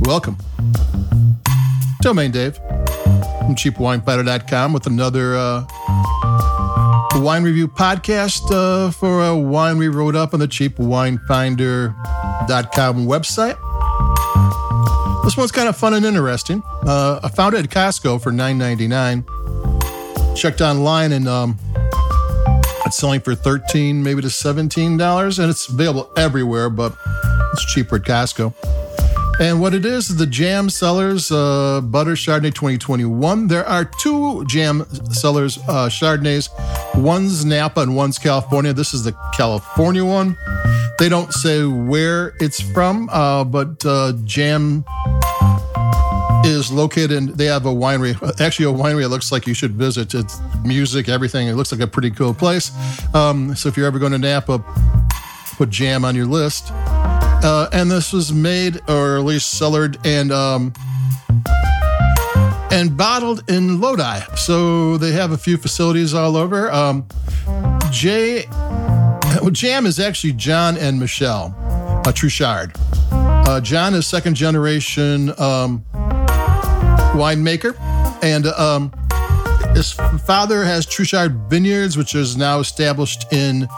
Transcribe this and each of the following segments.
welcome. Domain Dave from CheapWineFinder.com with another wine review podcast for a wine we wrote up on the CheapWineFinder.com website. This one's kind of fun and interesting. I found it at Costco for $9.99. Checked online and it's selling for $13, maybe to $17, and it's available everywhere, but it's cheaper at Costco. And what it is the Jam Cellars Butter Chardonnay 2021. There are two Jam Cellars Chardonnays. One's Napa and one's California. This is the California one. They don't say where it's from, but Jam is located in, they have a winery, actually a winery it looks like you should visit. It's music, everything. It looks like a pretty cool place. So if you're ever going to Napa, put Jam on your list. And this was made, or at least cellared and bottled in Lodi. So they have a few facilities all over. Jam is actually John and Michelle Truchard. John is second generation winemaker, and his father has Truchard Vineyards, which is now established in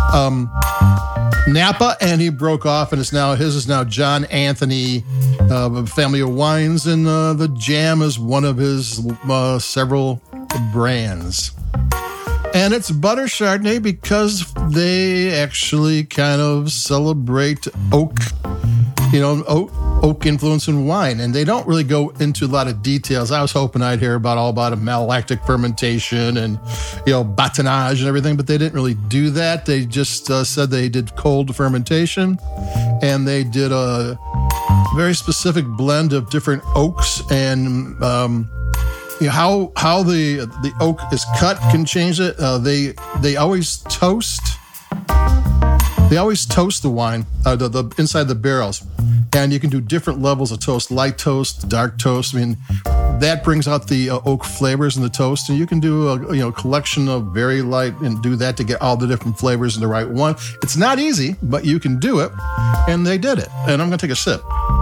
Napa, and he broke off, and his is now John Anthony Family of Wines, and the Jam is one of his several brands. And it's Butter Chardonnay because they actually kind of celebrate oak influence in wine, and they don't really go into a lot of details. I was hoping I'd hear all about a malolactic fermentation and batonnage and everything, but they didn't really do that. They just said they did cold fermentation, and they did a very specific blend of different oaks, and how the oak is cut can change it. They always toast. They always toast the wine, the inside the barrels, and you can do different levels of toast: light toast, dark toast. I mean, that brings out the oak flavors in the toast, and you can do a collection of very light and do that to get all the different flavors in the right one. It's not easy, but you can do it, and they did it. And I'm going to take a sip.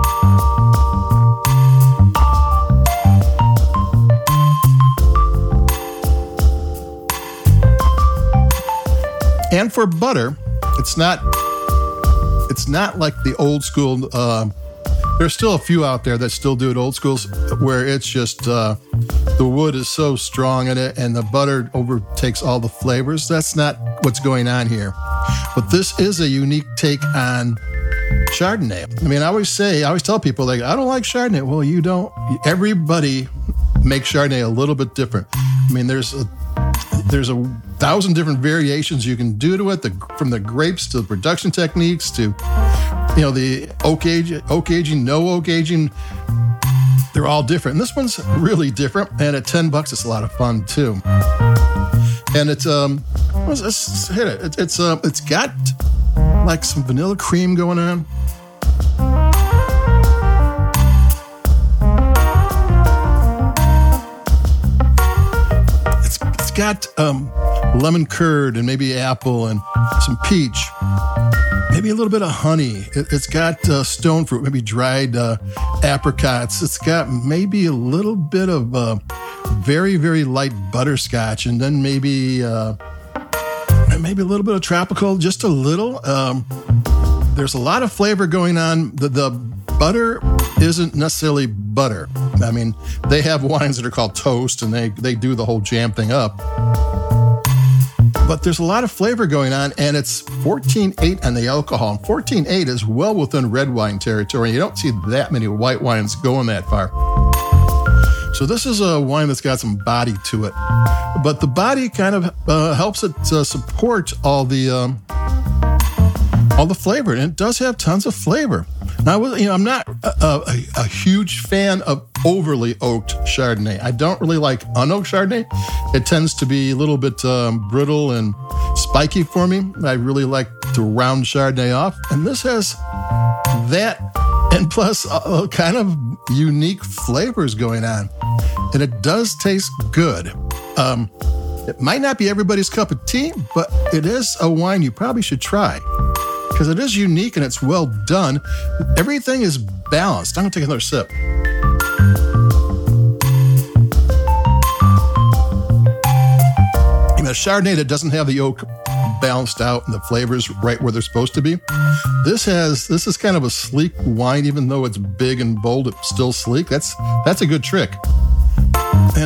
And for butter, it's not like the old school. There's still a few out there that still do it old schools, where it's just the wood is so strong in it and the butter overtakes all the flavors. That's not what's going on here. But this is a unique take on Chardonnay. I mean, I always tell people, I don't like Chardonnay. Well, you don't. Everybody makes Chardonnay a little bit different. I mean, there's a 1,000 different variations you can do to it, from the grapes to the production techniques to, the oak aging, no oak aging. They're all different. And this one's really different. And at $10, it's a lot of fun too. And it's let's hit it. It's got like some vanilla cream going on. It's got lemon curd and maybe apple and some peach, maybe a little bit of honey. It's got stone fruit, maybe dried apricots. It's got maybe a little bit of very, very light butterscotch, and then maybe a little bit of tropical, just a little. There's a lot of flavor going on. The butter isn't necessarily butter. I mean, they have wines that are called toast, and they do the whole jam thing up. But there's a lot of flavor going on, and it's 14.8 on the alcohol. And 14.8 is well within red wine territory. You don't see that many white wines going that far. So this is a wine that's got some body to it. But the body kind of helps it to support all the flavor, and it does have tons of flavor. Now, I'm not a huge fan of overly oaked Chardonnay. I don't really like unoaked Chardonnay. It tends to be a little bit brittle and spiky for me. I really like to round Chardonnay off, and this has that, and plus kind of unique flavors going on, and it does taste good. It might not be everybody's cup of tea, but it is a wine you probably should try. because it is unique and it's well done. Everything is balanced. I'm going to take another sip. A Chardonnay that doesn't have the oak balanced out and the flavors right where they're supposed to be. This is kind of a sleek wine, even though it's big and bold, it's still sleek. That's a good trick. And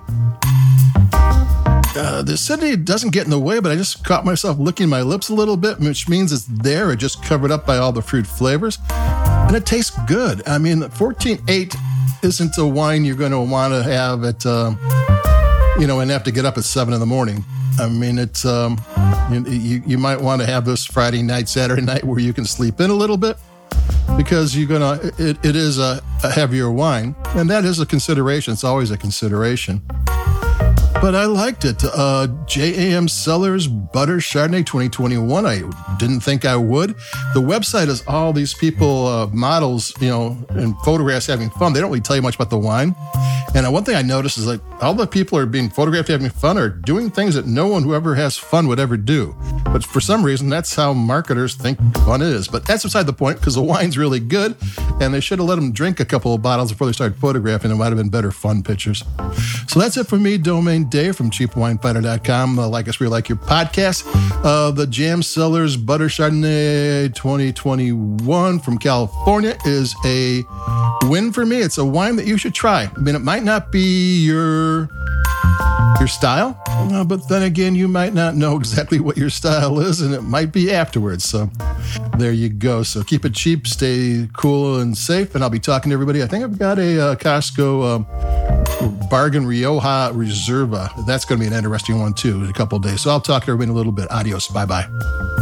the acidity doesn't get in the way, but I just caught myself licking my lips a little bit, which means it's there. It just covered up by all the fruit flavors. And it tastes good. I mean, 14.8 isn't a wine you're going to want to have at, and have to get up at 7 a.m. I mean, it's you might want to have this Friday night, Saturday night, where you can sleep in a little bit, because it is a heavier wine, and that is a consideration. It's always a consideration. But I liked it. J.A.M. Cellars Butter Chardonnay 2021. I didn't think I would. The website is all these people, models, and photographs having fun. They don't really tell you much about the wine. And one thing I noticed is like all the people are being photographed having fun are doing things that no one who ever has fun would ever do. But for some reason, that's how marketers think fun is. But that's beside the point, because the wine's really good, and they should have let them drink a couple of bottles before they started photographing. It might have been better fun pictures. So that's it for me, Domain Dave from CheapWineFinder.com. Like us, we like your podcast. The J.A.M. Cellars Butter Chardonnay 2021 from California is a win for me. It's a wine that you should try. I mean, it might not be your style, but then again, you might not know exactly what your style is, and it might be afterwards. So there you go. So keep it cheap, stay cool and safe, and I'll be talking to everybody. I think I've got a Costco Bargain Rioja Reserva. That's going to be an interesting one too in a couple of days. So I'll talk to everybody in a little bit. Adios. Bye-bye.